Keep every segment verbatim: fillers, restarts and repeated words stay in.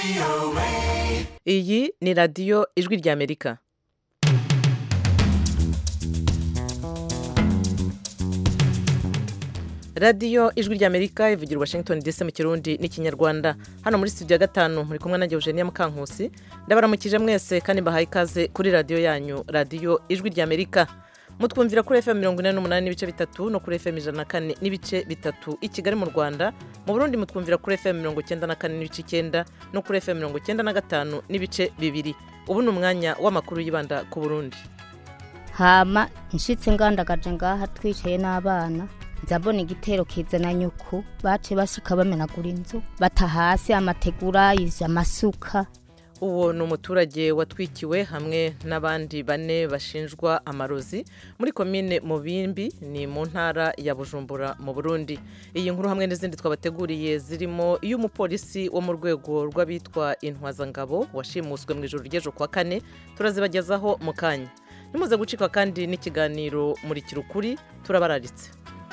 iyi ni radiyo ijwi ry'amerika. radiyo ijwi ry'amerika ivugira Washington D C mu kirundi n'ikinyarwanda. Hano muri studio ya gatanu muri kumwe na Eugenia Mukankusi. Ndabaramukije mwese kandi mbahaye ikaze kuri radiyo yanyu, radiyo ijwi ry'amerika. Mutwumvira kuri F M mirongo ine n'umunani n'ibice bitatu no kuri F M ijana na kane n'ibice bitatu i Kigali mu Rwanda. Mu Burundi mutwumvira kuri F M mirongo icyenda na kane n'ibice icyenda no kuri F M mirongo icyenda na gatanu n'ibice bibiri. Ubu ni umwanya w'amakuru yibanda ku Burundi. Hama nshitse ngandagaje ngaha twicaye n'abana. Nzabona igitero kizana nyuku bace bashika bamenagura inzu bata hasi amategura iza masuka. Uwo ni umuturage watwikiwe hamwe n'abandi bane bashinjwa amarozi muri komine Mubimbi ni mu ntara ya Bujumbura mu Burundi. Iyi nkuru hamwe n'izindi twabateguriye zirimo iyo umupolisi wo mu rwego rw'abitwa intwazangabo washimuswe mu ijoro ry'ejo kwa kane turazibagezaho mu kanya. Nimuze gucika kandi n'ikiganiro muri kirukuri turabararitse.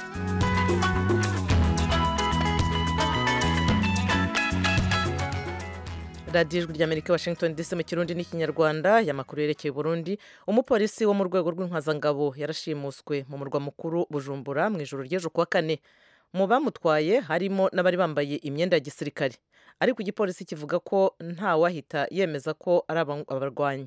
radiyo ijwi ry'amerika Washington D C mu kirundi n'ikinyarwanda y'amakuru yerekeye Burundi. Umupolisi wo mu rwego rw'intwazangabo yarashimuswe mu murwa mukuru Bujumbura mu ijoro ry'ejo kwa kane. Mu bamutwaye harimo n'abari bambaye imyenda ya gisirikare, ariko igipolisi kivuga ko nta wahita yemeza ko ari abarwanyi.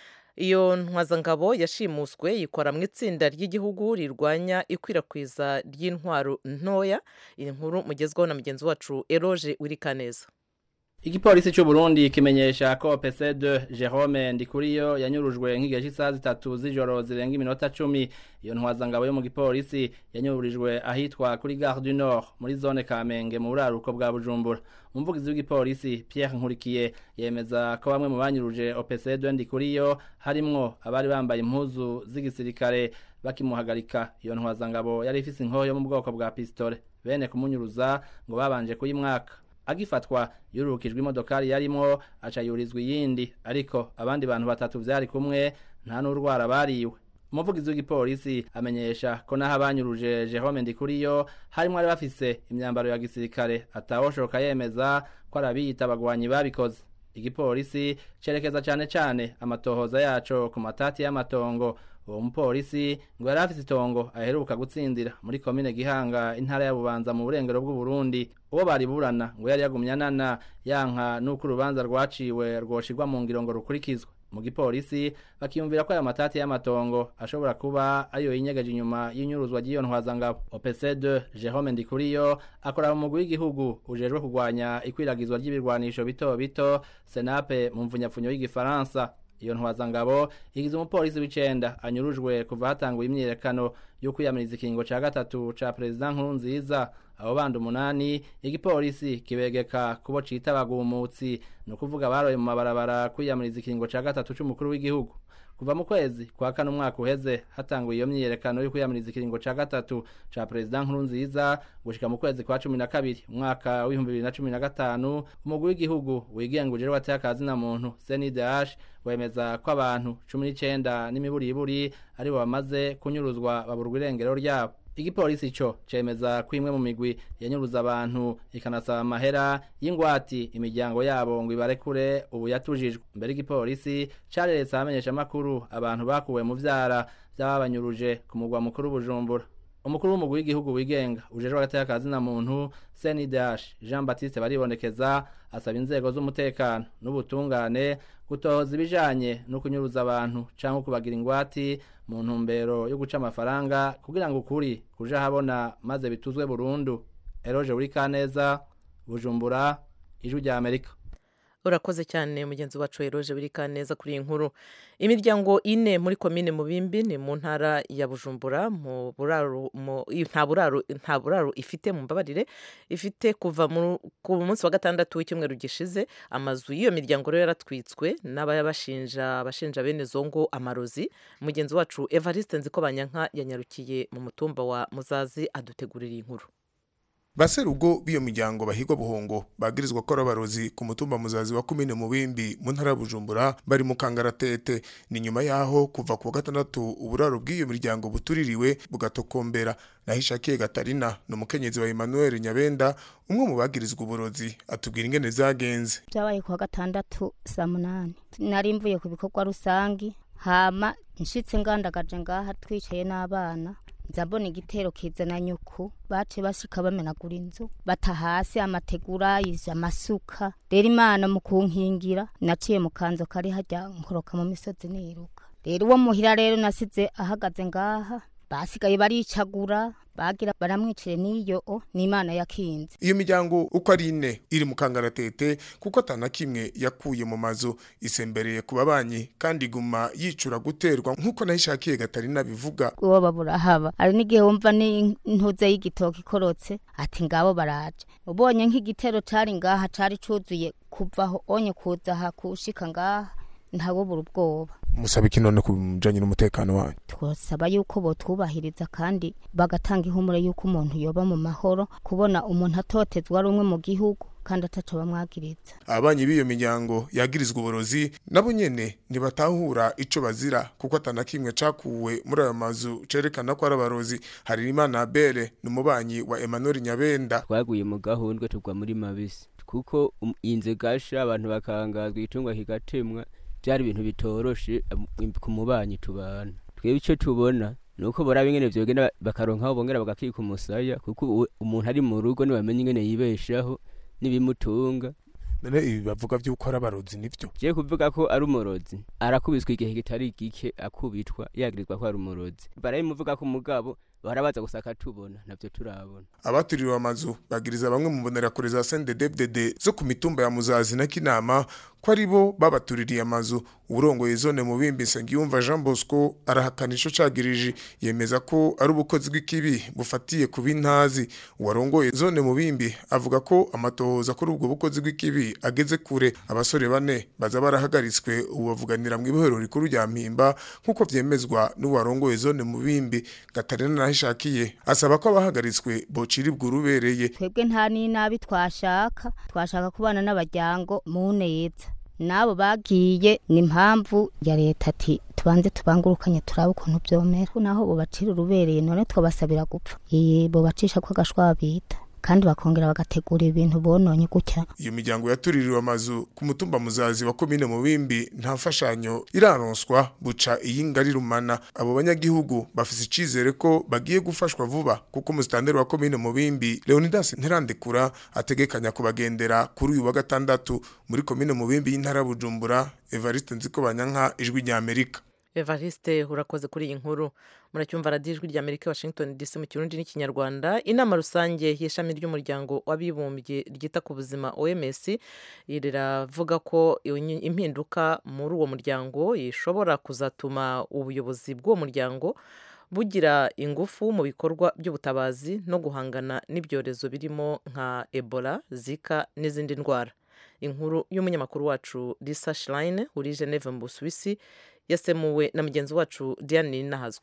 Iyo ntwazangabo yashimuswe yikora mu itsinda ry'igihugu rirwanya ikwirakwiza ry'intwaro ntoya. Iyi nkuru mugezweho na mugenzi wacu Eroge Wirikaneza. Igipolisi cy'u Burundi kimenyesha ko P C deux Jerome Ndikuriyo yanyurujwe nk'igihe cy'isaha zitatu z'ijoro zirenga iminota cumi. Iyo ntwazangabo yo mu gipolisi yanyururijwe ahitwa kuri Gare du Nord muri zone Kamenge mu buraruko bwa Bujumbura. Umuvugizi w'igipolisi Pierre Nkurikiye yemeza ko bamwe mu banyuruje O P C deux Ndikuriyo harimwo abari bambaye impuzu z'igisirikare bakimuhagarika. Iyo ntwazangabo yari ifise inkoho yo mu bwoko bwa pistole, bene kumunyuruza ngo babanje kuyimwaka. Agifatwa yurukijwe imodokari yarimo aca yurizwa iyindi, ariko abandi bantu batatu vyari kumwe nta n'urwara bariwe. Umuvugizi w'igipolisi amenyesha ko naho abanyuruje Jerome Ndikuriyo harimo ari bafise imyambaro ya gisirikare atawoshoka yemeza ko arabiyita abagwanyi babikoze. Igipolisi cerekeza cyane cyane amatohoza yaco ku matati y'amatongo. Uwo mupolisi ngo yari afise itongo aheruka gutsindira muri komine Gihanga intara ya Bubanza mu burengero bw'u Burundi. Uwo bari burana ngo yari yagumyanana yanka nuko urubanza rwaciwe rwoshirwa mu ngiro ngo rukurikizwe. Mu gipolisi bakiyumvira ko aya matati y'amatongo ashobora kuba ayo yinyegeje inyuma y'inyuruzwa ry'iyo ntwazangabo. O P C deux Jerome Ndikuriyo akora mu mugwi w'igihugu ujejwe kurwanya ikwiragizwa ry'ibirwanisho bito bito Senape mu mvunyapfunyo y'igifaransa. Iyo ntwazangabo igize umupolisi w'icenda anyurujwe kuva hatanguye imyiyerekano yo kwiyamiriza ikiringo ca gatatu ca President Nkurunziza. Abo bandi umunani igipolisi kibegeka kubo cita abagumutsi, no kuvuga baroye mu mabarabara kwiyamiriza ikiringo ca gatatu c'umukuru w'igihugu. Kuva mu kwezi kwa kane umwaka uheze hatanguye iyo myiyerekano yo kwiyamiriza ikiringo ca gatatu ca President Nkurunziza gushika mu kwezi kwa cumi na kabiri umwaka w'ibihumbi bibiri na cumi na gatanu, umugwi w'igihugu wigenguje wateye akazi na muntu C N D H wemeza ko abantu cumi n'icenda n'imiburiburi ari bo bamaze kunyuruzwa baburwa irengero ryabo. Igipolisi cyo cemeza ko imwe mu migwi yanyuruza abantu ikanasaba amahera y'ingwati imiryango yabo ngo ibarekure ubu yatujijwe. Mbere igipolisi careretse amenyesha makuru abantu bakuwe mu vyara by'abanyuruje ku mugwa mukuru Bujumbura. Umukuru w'umugwi w'igihugu wigenga ujejwe agateka kazi na muntu C N D H Jean Baptiste baribonekeza asaba inzego z'umutekano n'ubutungane gutohoza ibijanye no kunyuruza abantu canke kubagira ingwati mu ntumbero yo guca amafaranga kugira ngo ukuri kuja habona maze bituzwe burundu. Eroge Wirikaneza, Bujumbura, Ijwi ry'Amerika. Urakoze cyane mugenzi wacu Eroge Wirikaneza kuri iyi nkuru. Imiryango ine muri komine Mubimbi ni mu ntara ya Bujumbura mu buraro nta buraro nta buraro ifite mu mbabarire ifite kuva ku munsi wa gatandatu w'icyumweru gishize. Amazu y'iyo miryango rero yaratwitswe n'abashinja bashinja bene zongo amarozi. Mugenzi wacu Evariste Nzikobanyanka yanyarukiye mu mutumba wa Muzazi adutegurira inkuru. baserugo biyo miryango bahigwa buhongo bagirizwa ko abarozi ku mutumba muzazi wa komine Mubimbi mu ntara ya Bujumbura bari mu kangaratete. Ni nyuma yaho kuva ku gatandatu uburaro bw'iyo miryango butuririwe bugatokombera. Nahishakiye Gatarina no mukenyezi wa Emmanuel Nyabenda umwe mu bagirizwa uburozi atubwira ingene zagenze. Byabaye ku gatandatu saa munani nari mvuye ku bikorwa rusangi hama nshitse ngandagaje ngaha twicaye n'abana nzabona igitero kizana nyuku bace bashika bamenagura inzu bata hasi amategura iza masuka. Rero Imana mu kunkingira naciye mu kanzo kari hajya nkoroka mu misozi niruka. Rero uwo muhira rero nasize ahagaze ngaha basigaye baricagura bagira baramwicire niyo o n'Imana yakinze. Iyo miryango uko ari ine iri mu kangaratete kuko atana kimwe yakuye mu mazu isembereye ku babanyi kandi guma yicura guterwa nkuko Nahishakiye Gatarina bivuga. Uwo babura haba ari nigihe wumva ni ntuze y'igitoki korotse ati ngabo baraje ubonye nk'igitero cari ngaha cari cuzuye kuvaho onye kuza hakushika ngaha ntawo buru ubwoba. Musaba ikinone kubijanye n'umutekano wanyu? Twasaba yuko botwubahiriza kandi bagatanga ihumure yuko umuntu yoba mu mahoro kubona umuntu atotezwa ari umwe mu gihugu kandi ataco bamwagiriza. Abanyi biyo miryango yagirizwa uburozi nabo nyene ntibatahura ico bazira kuko atana kimwe cakuwe muri ayo mazu cerekana ko ari abarozi. Harimana Abere n'umubanyi wa Emmanuel Nyabenda. Twaguye mu gahundwe tugwa muri mabisi kuko um, inze gasha abantu bakangazwa itungwa kigatemwa byari ibintu bitoroshe ku mubanyi tubana. Twebwe ico tubona nuko bora bingene vyogenda bakaronka aho bongera bagakika umusaya kuko umuntu ari mu rugo ni bamenye ingene yibeshaho nibimutunga. None ibi bavuga vy'uko ari abarozi nivyo? Je kuvuga ko ari umurozi arakubiswa igihe kitari gike akubitwa yagirizwa ko ari umurozi. Barayimuvuga ko umugabo barabaza gusaka tubona navyo turabona. Abaturiwe amazu bagiriza bamwe mu bonera kure za C N D D F D D zo ku mitumba ya Muzazi na Kinama ko ari bo babatuririye amazu. Urongoye zone Mubimbi Nsengiyumva Jean Bosco arahakanisho cagirije yemeza ko ari ubukozi bw'ikibi bufatiye ku bintazi. Uwarongoye zone Mubimbi avuga ko amatohoza kuri ubwo bukozi bw'ikibi ageze kure. Abasore bane baza barahagaritswe ubavuganira mu ibohero rikuru rya Mpimba nkuko vyemezwa n'uwarongoye zone Mubimbi. Gatarina Nahishakiye asaba ko abahagaritswe bociribwa urubereye. Twebwe nta ni nabi twashaka twashaka kubana n'abajyango mu neza nabo bagiye ni impamvu ya leta ati tubanze tubangurukanye turabe ukuntu byomera naho bo bacira urubereye none twabasabira gupfa eh bo bacisha ko gashwabita kandi bakongera bagategura ibintu bononye gutya. Iyo miryango yatuririwe amazu ku mutumba Muzazi wa komine Mubimbi nta mfashanyo iraronswa buca iyingari rumana. Abo banyagihugu bafise icizere ko bagiye gufashwa vuba kuko umustanderi wa komine Mubimbi Leonidas Nterandekura ategekanya kubagendera kuri uyu wa gatandatu muri komine Mubimbi y'intara Bujumbura. Evariste Nzikobanyanka, Ijwi rya Amerika. Evariste urakoze kuri iyi nkuru. Muracyumva radio Ijwi rya Amerika Washington D C mu Kirundi n'Ikinyarwanda. Inama rusange y'ishami ry'umuryango w'abibumbye ryita ku buzima O M S iravuga ko impinduka muri uwo muryango ishobora kuzatuma ubuyobozi bw'uwo muryango bugira ingufu mu bikorwa by'ubutabazi no guhangana n'ibyorezo birimo nka Ebola, Zika n'izindi ndwara. Inkuru y'umunyamakuru wacu Lisa Schlein uri Geneva mu Busuwisi yasemuwe na mugenzi wacu Diane Nahazwe.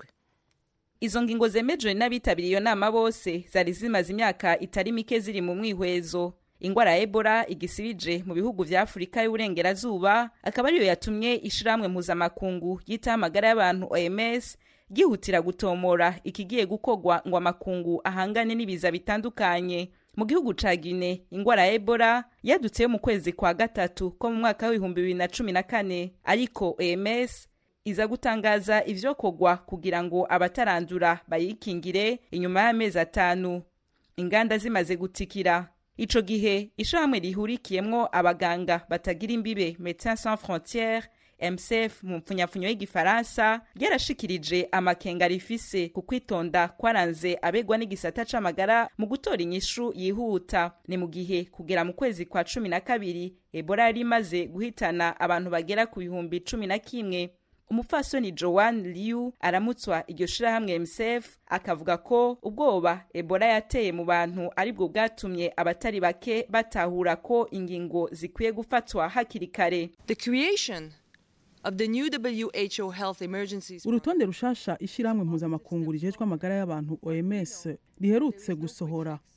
Izo ngingo zemejwe n'abitabiriye iyo nama bose zari zimaze imyaka itari mike ziri mu mwihwezo. Ingwara ya Ebola igisibije mu bihugu vya Afrika y'uburengerazuba akaba ariyo yatumye ishiramwe mpuzamakungu yita amagara y'abantu O M S gihutira gutomora ikigiye gukogwa ngo amakungu ahangane n'ibiza bitandukanye. Mu gihugu ca Guinea ingwara ya Ebola yadutse mu kwezi kwa gatatu ko mu mwaka w'ibihumbi bibiri na cumi na kane ariko O M S iza gutangaza ivyo kogwa kugira ngo abatarandura bayikingire inyuma y'amezi atanu inganda zimaze gutikira. Ico gihe ishamwe rihurikiyemwo abaganga batagira imbibe Médecins Sans Frontières M S F mu mpfunyapfunyo y'igifaransa yarashikirije amakenga rifise ku kwitonda kwaranze abegwa n'igisata c'amagara mu gutora inyishu yihuta. Ni mu gihe kugera mu kwezi kwa cumi na kabiri Ebola yari imaze guhitana abantu bagera ku bihumbi cumi na kimwe. Umupfasoni Joan Liu aramutswa iryo shirahamwe M S F akavuga ko ubwoba Ebola yateye mu bantu aribwo bwatumye abatari bake batahura ko ingingo zikwiye gufatwa hakiri kare. The creation of the new W H O health emergencies. Urutonde rushasha ishiramwe mpuzamakungu rijejwe amagara y'abantu O M S riherutse gusohora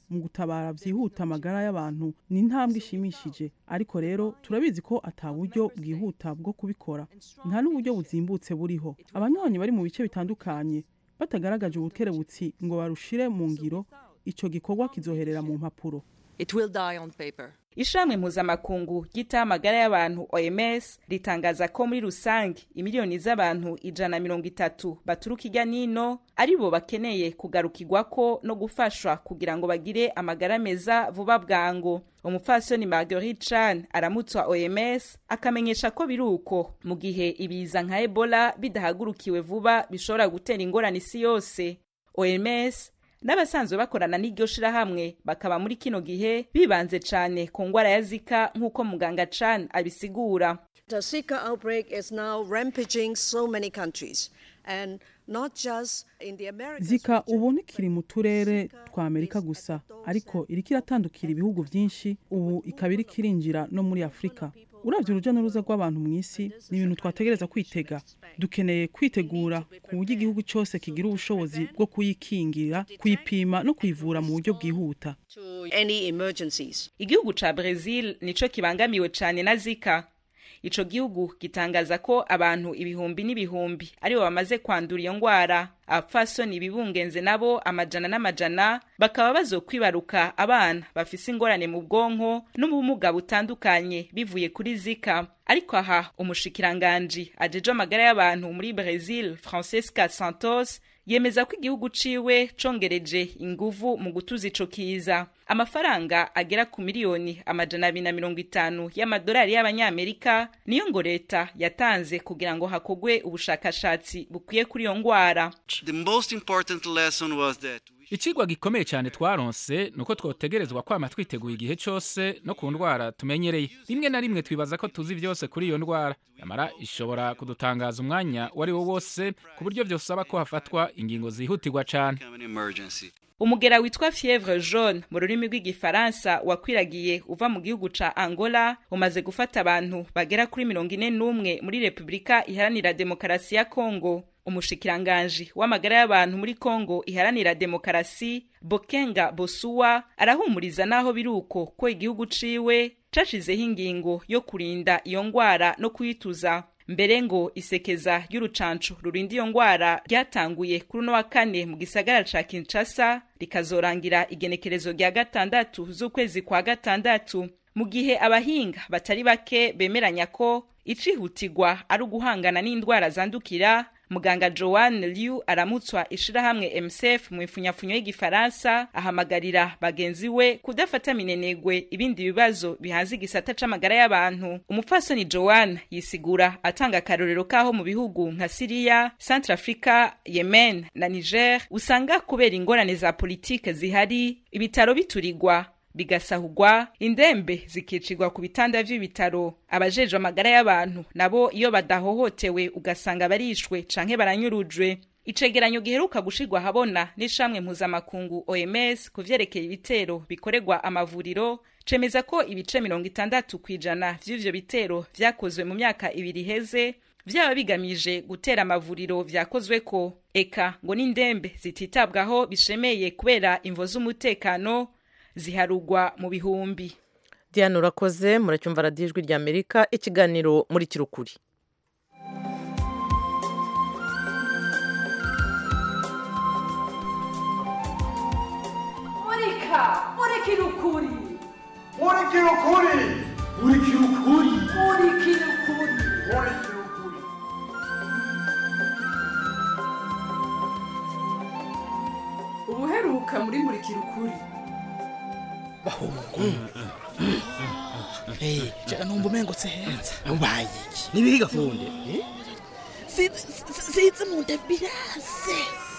mu gutabara vyihuta amagara y'abantu ni intambwe ishimishije, ariko rero turabizi ko ata buryo bwihuta bwo kubikora, nta n'uburyo buzimbutse buriho. Abanywanyi bari mu bice bitandukanye batagaragaje ubukerebutsi ngo barushire mu ngiro, ico gikorwa kizoherera mu mpapuro. It will die on paper. Ishamwe mpuzamakungu ryita amagara y'abantu O M S ritangaza ko muri rusange imiliyoni z'abantu ijana na mirongo itatu baturuka irya nino aribo bakeneye kugarukirwako no gufashwa kugira ngo bagire amagara meza vuba bwango. Umupfasoni Marguerite Chan aramutswa O M S akamenyesha ko biruko mu gihe ibiza nka Ebola bidahagurukiwe vuba bishobora gutera ingorane isi yose. O M S n'abasanzwe bakorana n'iryo shirahamwe bakaba muri kino gihe bibanze cane ku ngwara ya Zika nk'uko muganga Chan abisigura. The Zika outbreak is now rampaging so many countries and not just in the Americas. Zika ubu ntikiri mu turere twa Amerika gusa, ariko iriko iratandukira ibihugu vyinshi, ubu ikaba iriko irinjira no muri Afrika. Uravye uruja n'uruza rw'abantu mw'isi ni ibintu twategereza kwitega. Dukeneye kwitegura ku buryo igihugu cyose kigira ubushobozi bwo kuyikingira, kuyipima no kuyivura mu buryo bwihuta. Igihugu ca Brazil nico kibangamiwe cane na Zika. Ico gihugu gitangaza ko abantu ibihumbi n'ibihumbi aribo bamaze kwandura iyo ngwara. Abapfasoni bibungenze nabo amajana n'amajana bakaba bazokwibaruka abana bafise ingorane mu bwonko n'ubumuga butandukanye bivuye kuri Zika. Ariko aha umushikiranganji ajeje amagara y'abantu muri Brazil Francesca Santos yemeza ko igihugu ciwe congereje inguvu mu gutuza ico kiza. Amafaranga agera ku miliyoni amajana abiri na mirongo itanu y'amadolari y'abanyamerika niyo ngo leta yatanze kugira ngo hakogwe ubushakashatsi bukwiye kuri iyo ngwara. The most important lesson was that Icigwa gikomeye cyane twaronse nuko twotegerezwa kwama twiteguye igihe cyose no ku ndwara tumenyereye. Rimwe na rimwe twibaza ko tuzi vyose kuri iyo ndwara, yamara ishobora kudutangaza umwanya wari wo wose ku buryo vyosaba ko hafatwa ingingo zihutirwa cyane. Umugera witwa fièvre jaune mu rurimi rw'igifaransa wakwiragiye uva mu gihugu ca Angola umaze gufata abantu bagera kuri mirongo ine n'umwe muri Republika Iharanira Demokarasi ya Kongo. Umushikiranganji w'amagara y'abantu muri Kongo Iharanira Demokarasi Bokenga Bosuwa arahumuriza naho biruko ko igihugu ciwe cashizeho ingingo yo kurinda iyo ngwara no kuyituza. Mbere ngo isekeza y'urucanco rurinda iyo ngwara ryatanguye kuri no wa kane mu gisagara ca Kinshasa rikazorangira igenekerezo rya gatandatu z'ukwezi kwa gatandatu, mu gihe abahinga batari bake bemeranya ko icihutirwa ari uguhangana n'indwara zandukira. Muganga Joanne Liu aramutswa ishirahamwe M S F mu ifunyafunyo y'igifaransa ahamagarira bagenzi we kudafata minenegwe ibindi bibazo bihanze igisata c'amagara y'abantu. Umupfasoni Joanne yisigura atanga akarorero kaho mu bihugu nka Syria, Centrafrica, Yemen na Niger usanga kubera ingorane za politike zihari ibitaro biturigwa bigasahugwa, indembe zikicirwa ku bitanda vy'ibitaro. Abajeje amagara y'abantu nabo iyo badahohotewe ugasanga barishwe canke baranyurujwe. Icegeranyo giheruka gushirwa habona n'ishamwe mpuzamakungu O M S kuvyerekeye ibitero bikoregwa amavuriro cemeza ko ibice mirongo itandatu kwijana vy'ivyo bitero vyakozwe mu myaka ibiri heze vyaba bigamije gutera amavuriro vyakozweko. Eka ngo n'indembe zititabwaho bishemeye kubera imvo z'umutekano ziharugwa mu bihumbi. Diana urakoze, muracyumva radiyo ijwi rya Amerika, ikiganiro muri kirukuri. Murika, muri kirukuri. Muri kirukuri. Muri kirukuri. Muri kirukuri. Muri kirukuri. Ubuheruka muri muri kirukuri. Bahungu. Eh, jana numva umengo tsenza. Ubaye iki? Nibiga funde. Eh? Sizi mu ndebirase.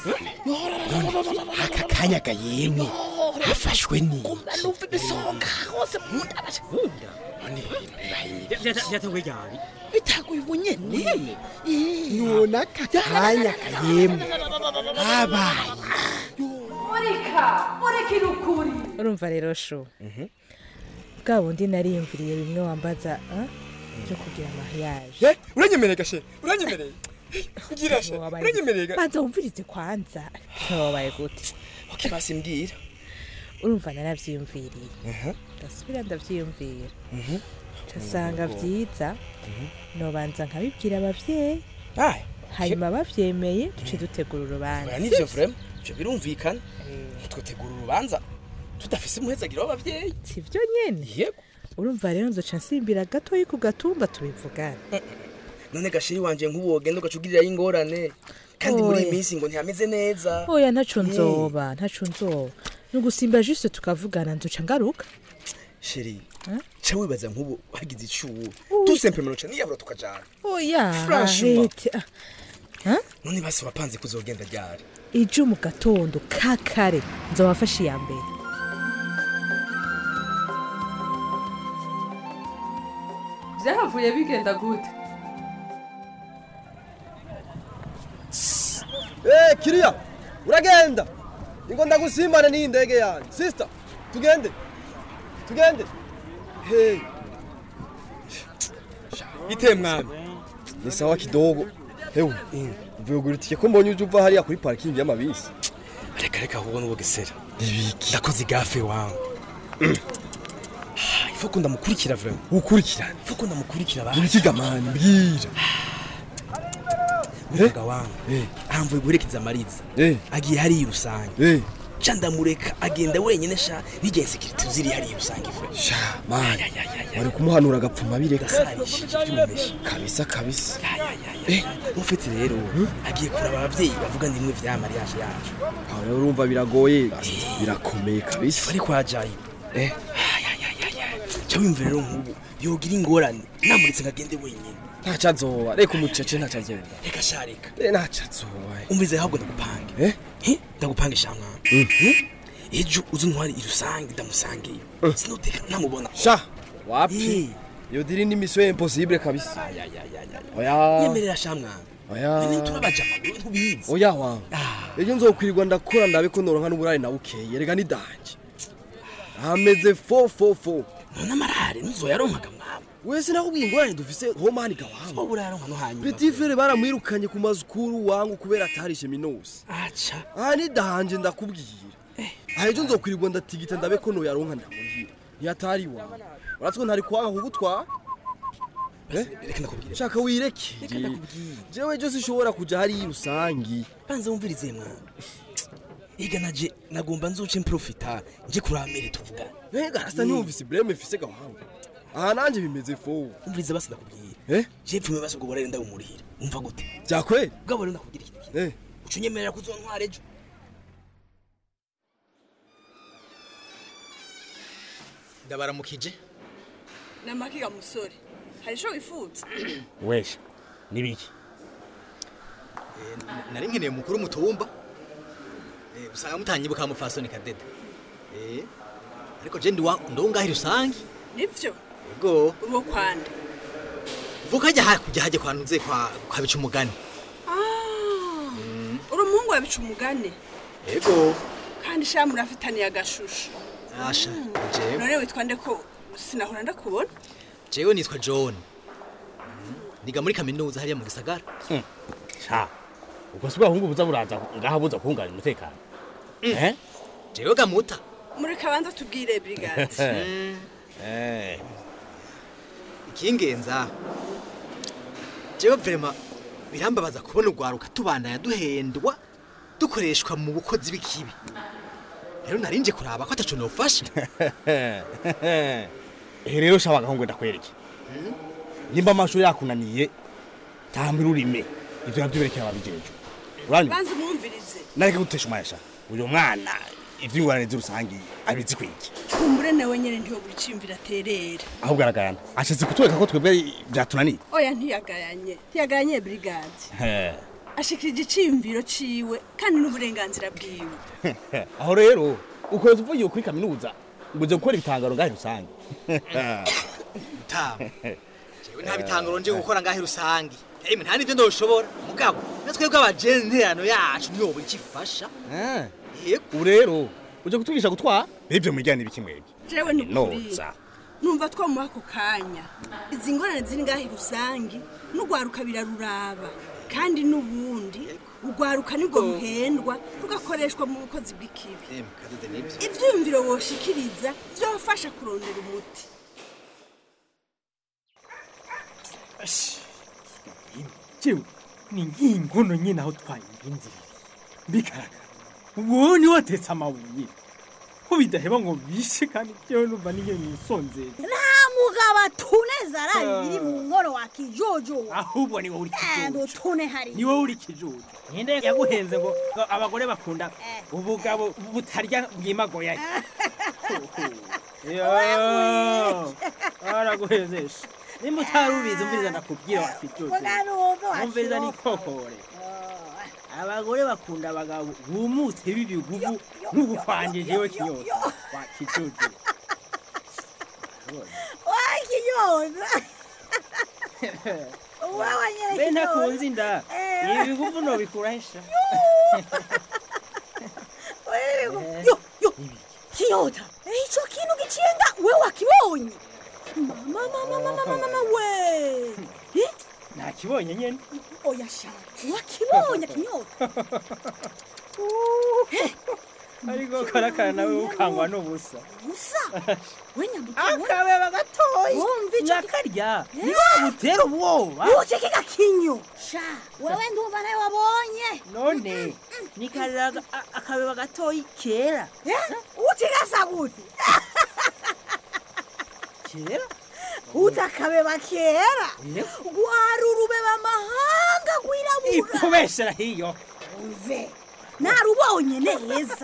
Aka kanya kayemwe. Afashwe ni. Kumba numva bisonga hose mu ndabashe. None bibaye. Byatangwe cyane. Bitaguye ubunyene. Nona kanya kayemwe. Abaye. Murika, muri kirukuri. Urumva rero sho. Mhm. Bwa bundi nariyumviriye bimwe wambaza, ah? Cyo kugira mariage. Eh, uranyemereye gashe. Uranyemereye. Ngira she. Uranyemereye. Banza umvirize kwanza. Cyobaye gute? Okay, basi mbwira. urumva naravyiyumviriye ndasubira ndavyiyumvira casanga vyiza nobanza nkabibwira abavyeyi hanyuma bavyemeye duce dutegura urubanza nivyo vrema ivyo birumvikana twotegura urubanza tudafise umuhezagiro w'abavyeyi sivyo nyene yego urumva rero nzoca nsimbira gatoyi ku gatumba tubivugana none gashiri wanje nk'ubu wogenda ugacugirirayo ingorane kandi muri iyi minsi ngo ntihameze neza oya ntaco nzoba ntaco nzoba nugusimba juste tukavugana nzoca ngaruka sheri ca wibaza nk'ubu hagize icuwo tout simplement ca niyabura tukajana oya franchement none basi wapanze kuzogenda ryari ije mu gatondo kakare nzobafasha iya mbere vyahavuye bigenda gute Eh kiriya uragenda ingo ndagusimbane ni indege yanjye sister tugende tugende hey ite mwami ni sawa kidogo hewe uvuye guritiye ko mbonye uje uva hariya kuri parking y'amabisi reka reka ahubwo n'ubugesera ibiki ndakoze gafe wangu ifo ko ndamukurikira vraiment ukurikirana ifo ko ndamukurikira bana ibikigamani mbwira Muga wangu eh amvuye guherekeza Mariza eh agiye hari rusange eh cha ndamureka agenda wenyene sha nije security uziri hari rusange ife sha maya wari kumuhanura agapfuma bireka kabisa kabisa eh ufite rero agiye kuraba abavyeyi bavuga nimwe vya mariage yacu aho rero urumva biragoye birakomeye kabisa ari kwajaye eh cha wimve rero nk'ubu yogira ingorane namuritse ngagende wenyene ntacazoba reka umucece ntacazoba reka sharika eh ntacazoba umvize ahubwo ndagupange eh eh ndagupange shamwa ejo uzuntwari irusange ndamusangiye sinoteka namubona sha wapi yo diri ni mission impossible kabisa oya yemerera shamwa oya ni turabaja maguru ntubizi oya wa ejo nzokwirirwa ndakora ndabe ko noronka n'uburari na bukeye rega ni danje ameze fo fo fo none amarare ntuzoyaronkaga wese nakubwiye ingorane dufise homani gawangu uburaronka no hanyuma petit frere baramwirukanye ku mazukuru wangu kubera atarishe minusi acha aha ni danje ndakubwira aha ejo nzokwirirwa ndatigita ndabe ko no yaronka ndamubwira ntiyatari wa uratswe ntari kwanga kugutwa reka ndakubwira shaka wireke jewe ejo sishobora kuja hari rusangi banza wumvirize mwa iga naje nagomba nzuce mprofita nje kuramere tuvugana mbega rasta ntiyumvise blame mfise gawangu aha nanje bimeze fo umvirize basi ndakubwira eh je pfume basi ubwo borere ndabumurihira umva gute byakwe bwabo rero ndakubwira iki eh ucunyemerera kuzontwara ejo ndabaramukije namakiga musore hari sho wifuza wesha nibiki eh nari nkeneye mukuru mutumba eh usanga mutanyibuka mufasoni kadede eh ariko je ndi ndongahi rusangi nivyo ego uwo kwanda vuka jya hakujya haje kwanunze kwa kwa bica umugani ah uri umuhungu wa bica umugani ego kandi sha murafitaniye agashusho asha je none witwa nde ko sinahora ndakubona jewe nitwa John niga muri kaminuza hariya mu gisagara sha ubwo subwa hungu buza buraza ngaha buza kungana umutekano eh jewe gamuta muri kabanza tubwire brigade eh ikingenza jewe vrema birambabaza kubona ugwaruka tubandanya duhendwa dukoreshwa mu bukozi b'ikibi rero narinje kuraba ko ataco nofasha eh rero shabaga ngo ndakwereke nimba amashuri yakunaniye tambira urime ivyo navyo berekera ababijeje urani banza mwumvirize nareke gutesha umayasha uyo mwana ivyingorane z'urusangi abizi kwiki kumbure nawe nyene ntiyo buri cimvira terera aho garagana ashitse kutweka ko twebwe byatunaniye oya ntiyagayanye ntiyagayanye brigade eh ashikirije icimviro ciwe kandi n'uburenganzira bwiwe aho rero ukwezi uvuye kuri kaminuza nguje gukora ibitangaro ngahe rusangi ta jewe nta bitangaro nje gukora ngahe rusangi emwe nta nivyo ndoshobora mugabo natwe ko abajenterano yacu niyo buri kifasha eh yego rero uje kutugisha gutwa bivyo mujyane bikimwebye jewe ni noza numva two mu ako kanya izi ngorane ziri ngahe rusangi n'ugwaruka biraruraba kandi n'ubundi ugwaruka nibwo muhendwa rugakoreshwa mu bukozi bw'ikibi eh kadude nibyo ivyumviro woshikiriza byofasha kurondera umuti Jewe ni nk'inkono nyine aho twayinzira bigaragara uwo ni watetse amabuye ko bidaheba ngo bishe kandi jewe numva niyo nisonzeye nta mugabo atuneza arayi iri mu nkoro wa kijojo ahubwo ni wowe uri kijojo tune hari ni wowe uri kijojo ninde yaguhenze ngo abagore bakunda ubugabo butarya bwimagoya yo araguhezesha nimba utarubizi umviriza ndakubwira wa kijojo umviriza ni kokore abagore bakunda abagabo bumutse bibiguvu nk'ubukwanje jewe kinyota wa kijojo wa kinyota wawa nyene kijojo benda kunzi nda ibiguvu no bikurahisha yo yo kinyota ico kintu gicenga we wakibonye mama mama mama mama we nakibonye nyene oya sha wakibonye kinyota ariko karakara nawe ukangwa n'ubusa busa we nyambuka akabeba gatoyi nakarya utera ubwoba uceke gakinyo sha wewe ndumva nawe wabonye none nikarira akabeba gatoyi kera utigasa gute kera utakabeba kera gwarurubeba amahanga gwirabura ikubeshera hiyo uve narubonye neza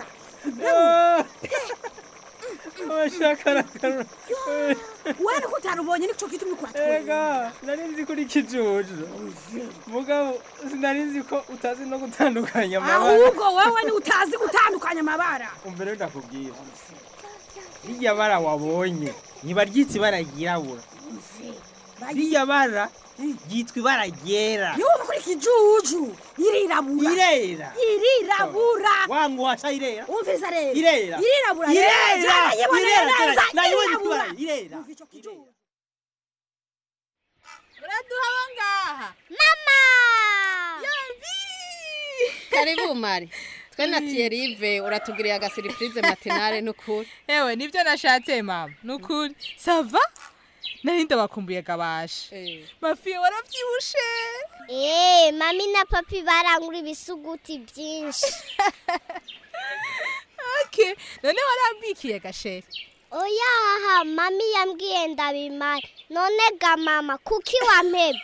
Oshakarakara wewe kutarubonye nico kitumwe kwatwe ega nari nzi kuri kijojo mugabo sinari nzi ko utazi no gutandukanya amabara ahubwo wewe ni utazi gutandukanya amabara umbere ndakubwira irya bara wabonye niba ryitsi baragirabura irya bara yitwa ibara ryera yo kuri kijuju irirabura irera irirabura wangu washa irera umviriza rero irera irirabura irera irera irera irera uraduha bangaha mama yambi karibu mari twe na Thierry uratugiriye aga surprise matinale nukuri ewe nivyo nashatse mama nukuri sava nari ndabakumbuye gabashe mafi waravyibushe eh mami na papi barangura ibisuguti byinshi okay none warambikiye gashe oya haha mami yambwiye ndabimara none ga mama kuki wampebye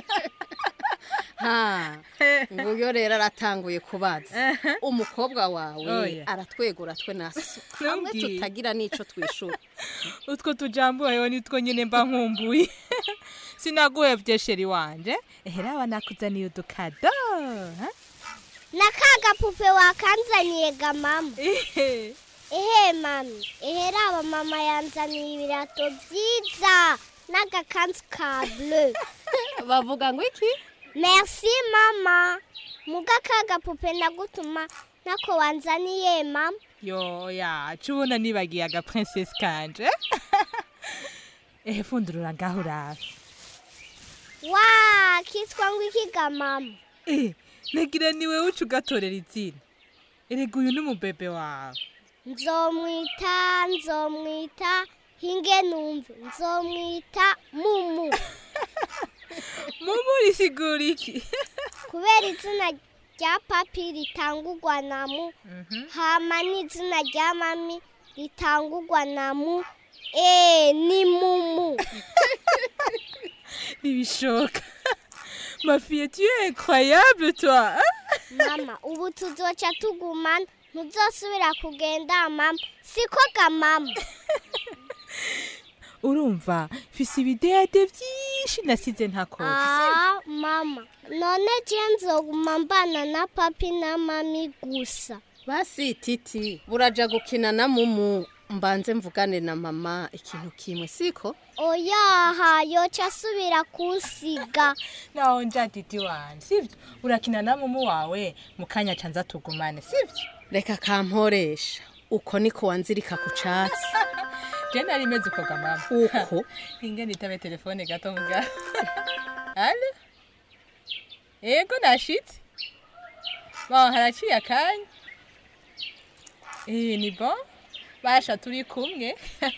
ha nguyo rero aratanguye kubaza umukobwa wawe aratwegura twe naso hamwe tutagira nico twishura utwo tujambo ayo nitwo nyene mba nkumbuye sinaguhevye sheri wanje ehera banakuzaniye udukado nakaga pupe wakanzaniye ga mama ehe mami ehera aba mama yanzaniye ibirato byiza n'agakanzu ka bleu bavuga ngo iki merci mama muga kaga pupe nagutuma nako wanzaniye mama yo ya chubona nibagiye aga princess kanje eh fundurura ngahura wa kitwa ngo iki ga mama eh negira niwe ucu gatorera izina erega uyu numubebe wawe nzomwita nzomwita hinge numve nzomwita mumu mumu risigura iki kubera izina rya papi ritangurwa na mu hama n'izina rya mami ritangurwa na mu eh ni mumu nibishoka ma fille tu es incroyable toi mama ubu tuzoca tugumana ntuzosubira kugenda mama siko ga mama urumva fisi ibidede byinshi nasize ntakoze ah mama none je nzoguma mbana na papi na mami gusa basi titi buraja gukina na mumu mbanze mvugane na mama ikintu kimwe siko oya ha yoca asubira kusiga naho nja titi wanje sivyo urakina na mumu wawe mukanya canza tugumane sivyo reka kamporesha uko niko wanzirika ku catsi je nari meze uko gamama uko inge nitabe telefone gato muga ale Ego nashitse. Ba haraciye akanya. Eh ni bon. Basha turi kumwe.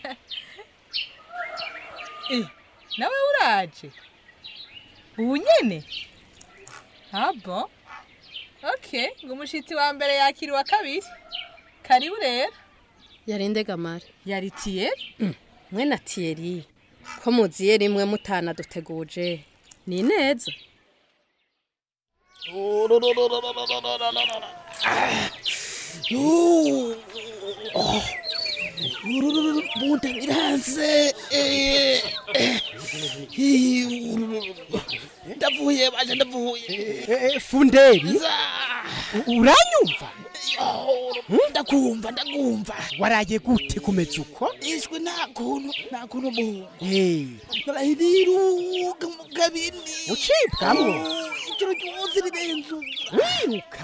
Eh nawe uraje. Ubu nyene? Ah bon. Okay, ngumushitsi wa mbere yakiri wa kabiri. Karibu rero. Yarinde gamare. Yari Thierry? Mm. Mwe na Thierry. Ko muziye rimwe mutana duteguje. Ni neza. Bunda biranze. Ndavuye baje ndavuye. Funderi. Uranyumva? Ndakumva ndakumva. Waraye gute kumeza uko? Ishwe nta kuntu nta kuntu mu. Eh. Narahiruka mu kabini. Ucibwamwo. Ikiro cyose rirenzu. Wiruka.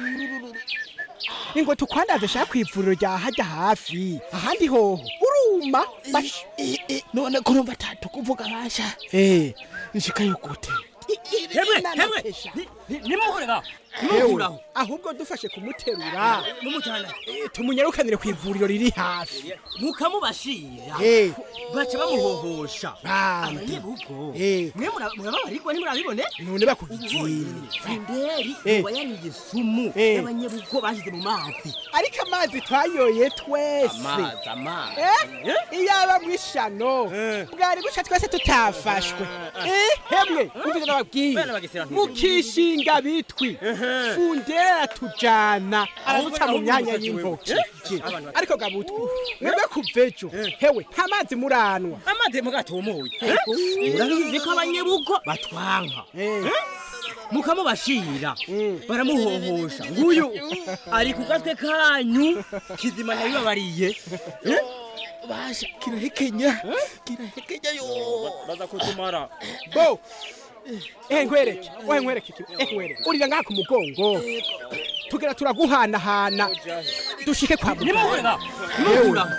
Ingo tukwandaze shaka kwivuriro rya hajya hafi. Ahandi hoho. Uruma. Bash. None ko numva tatu kuvuga basha. Eh. Nshika yukute. Hemwe hemwe. Nimuhurira. Nimuhuraho. Ahubwo dufashe kumuterura. Numujana. Tumunyarukanire kwivuriro riri hafi. Mukamubashira. Eh. Bace bamuhohosha. Abanyebugo. Eh. Mwe murabariko ni murabibone? None bakugizini. Funderi wayaniye sumu. Abanyebugo bashize mu mazi. Ariko amazi twayoye twese. Amazi amazi. Eh? Iyaba mwishano. Bwari guca twese tutafashwe. Eh, hemwe. Umvise nababwiye. Mukishinga bitwi. Fundera tujana. Araduca mu myanya y'intoki. Ariko gabutwi. Mwebwe kuvejo. Hewe, amazi muranwa. Amazi mugatomoye. Urabizi ko abanyebugo batwanka. Mukamubashira. Baramuhohosha. Nguyu ari ku gatwe kanyu kizima nabibabariye. Basha kirahekenya. Kirahekenya yo. Baza kutumara. Bo. Eh nkwereke, we nkwereke iki? Eh nkwereke. Urira ngaka umugongo. Tugera turaguhana hana. Dushike kwa muganga. Nimuhurira. Nimuhurira.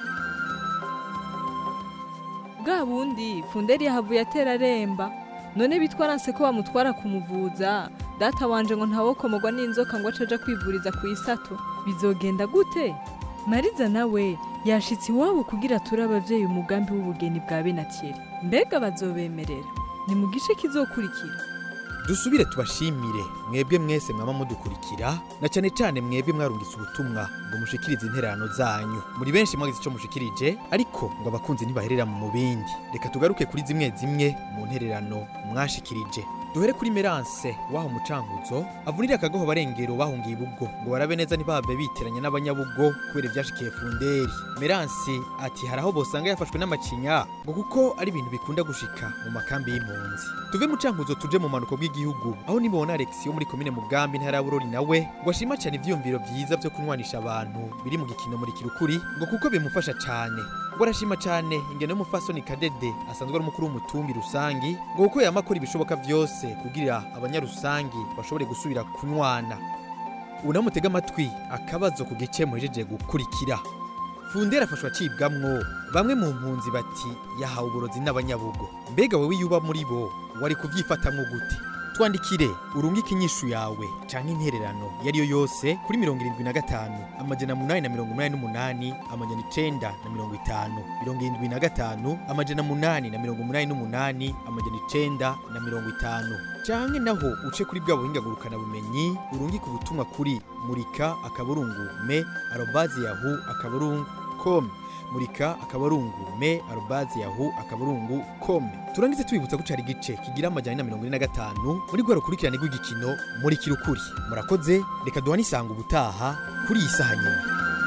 Bwa bundi Funderi yahavuye atera aremba. None bitwaranse ko bamutwara kumuvuza. Data wanje ngo ntawokomogwa n'inzoka ngo acaja kwivuriza ku isato. Bizogenda gute? Mariza nawe yashitsi iwabo kugira ture abavyeyi umugambi w'ubugeni bwa Benatieri. Mbega bazobemerera? Ni mu gice kizokurikira. Dusubire tubashimire mwebwe mwese mwama mudukurikira na cyane cyane mwebwe mwarungitse ubutumwa ngo mushikirize interano zanyu. Muri benshi mwagize ico mushikirije ariko ngo abakunzi ntibaherera mu mubindi. Reka tugaruke kuri zimwe zimwe mu ntererano mwashikirije. Duhere kuri Merance waho mucanguzo avunira akagoho barengero bahungiye ibubwo ngo barabe neza ntibabe biteranya n'abanyabugo kubera byashikiye Funderi. Merance ati haraho bosanga yafashwe n'amacinya ngo kuko ari ibintu bikunda gushika mu makambi y'impunzi. Tuve mucanguzo tuje mu manuko bw'igihugu aho nibona Alex yo muri komine Mugambi ntara Bururi nawe ngo ashima cyane ivyumviro vyiza byo kunywanisha abantu biri mu gikino muri Kirukuri ngo kuko bimufasha cyane. Ngo arashima cyane ingene y'umufasoni Kadede asanzwe ari umukuru w'umutumbi rusangi ngo kuko yamakora ibishoboka vyose kugira abanyarusangi bashobore gusubira kunywana. Unamutega amatwi akabazo ku gice muhejeje gukurikira. Fundera afashwa cibwamwo bamwe mu mpunzi bati yahawe uburozi n'abanyabugo. Mbega wewe yuba muri bo wari kuvyifatamwo gute? Twandikire urungike inyishu yawe canke intererano yari yo yose kuri mirongo irindwi na gatanu amajana munani na mirongo umunani n'umunani amajana icenda na mirongo itanu mirongo irindwi na gatanu amajana munani na mirongo umunani n'umunani amajana icenda na mirongo itanu canke naho uce kuri bwa buhinga ngurukana bumenyi urungike ubutumwa kuri murika akaburungu me arobase yahoo akaburungu com murika akaburungu me arobase yahoo akaburungu com. Turangize tubibutsa gucara igice kigira amajana na mirongo ine na gatanu muri gwaro kurikirana igikino muri Kirukuri. Murakoze, reka duhana isanga ubutaha kuri iyi saha nyine.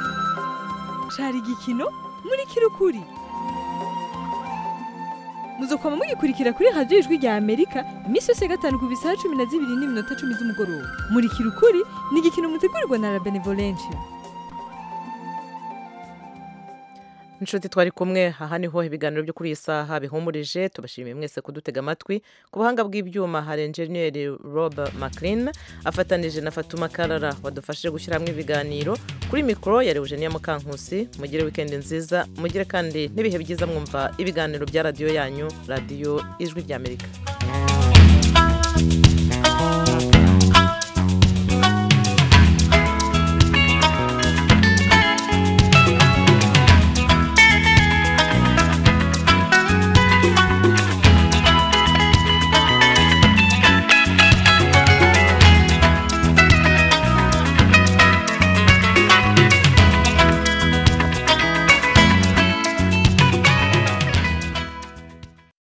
Cari igikino muri Kirukuri. Muzokoma mugikurikira kuri radio Ijwi rya Amerika imisi yose gatanu ku bisaha cumi na zibiri n'iminota cumi z'umugoroba. Muri Kirukuri ni igikino mutegurirwa na La Benevolencia. Inshuti twari kumwe aha niho ibiganiro byo kuri iyi saha bihumurije. Tubashimiye mwese kudutega amatwi. Ku buhanga bw'ibyuma hari engineer Rob McLean afatanije na Fatuma Karara wadufashije gushyira hamwe ibiganiro. Kuri mikro yari Eugenia Mukankusi. Mugire weekend nziza, mugire kandi n'ibihe byiza mwumva ibiganiro bya radio yanyu, Radio Ijwi rya Amerika.